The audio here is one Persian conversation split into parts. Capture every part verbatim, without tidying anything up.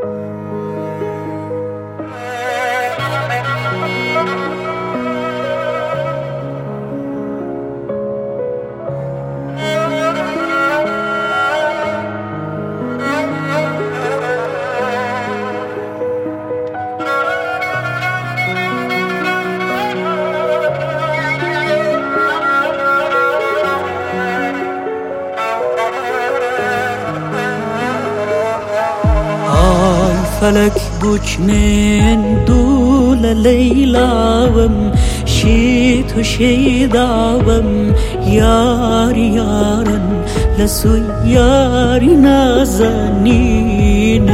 فلك بوش من دول ليلاوم شيت وشيداوم ياري يارن لسو ياري نازنين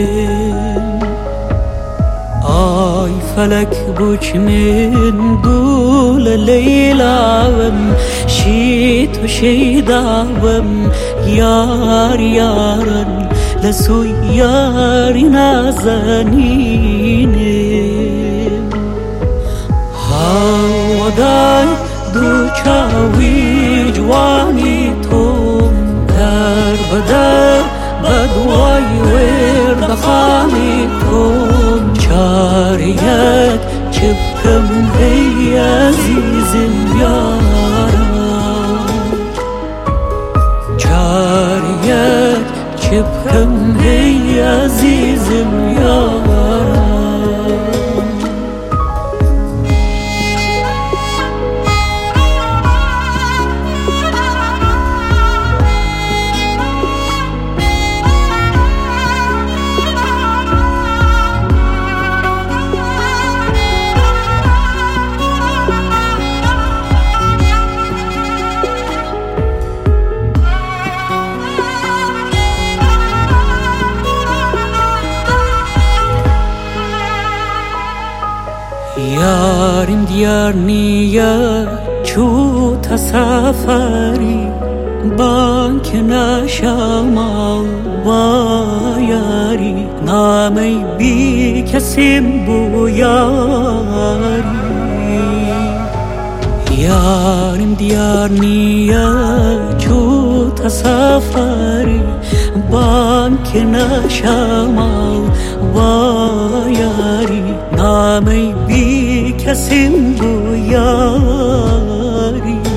آي فلك بوش من دول ليلاوم شيت وشيداوم ياري يارن لسو ياري نازنين هاوداي دو چاوی جوانی توم در بدر بدوای ورد خانی توم چاریت چبکم ای عزیزم یارم چاریت چبکم ای عزیزم یارم يارم ديار نيا شو تسافري بانك نشامل وياري نامي بيك سمبو ياري يارم ديار نيا شو تسافري بانك نشامل وياري نامي بيك سمبو ياري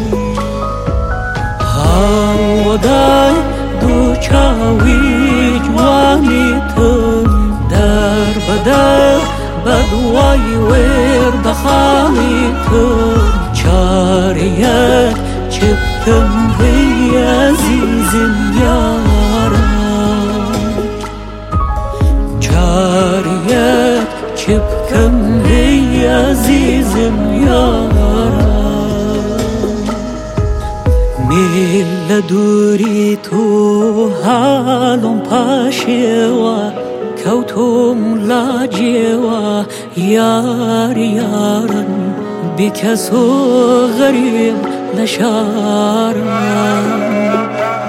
هاوداي دو چاوي جواني تم در بدر بدواي ورد خاني تم چاريت چبكم بي عزيزم يارم چاريت چبكم بي عزيزم يارم مل دوری تو حالم پاشوا کوتم لاجوا یار یارن بکسو غریب نشارم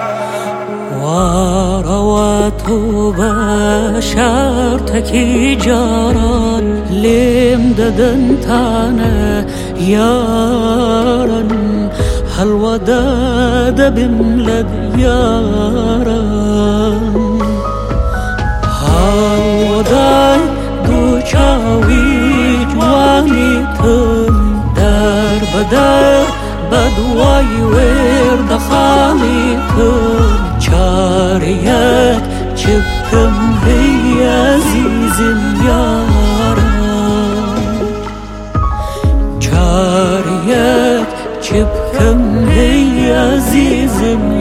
ورواتو بشار تکی جاران لم ددن تانا یارن هالوداد بملد يارن هالوداي دو چاوي جواني تم در بدر بدواي ورد خاني تم چاريت چبكم بي عزيزم يارن چاريت چبكم ای عزیزم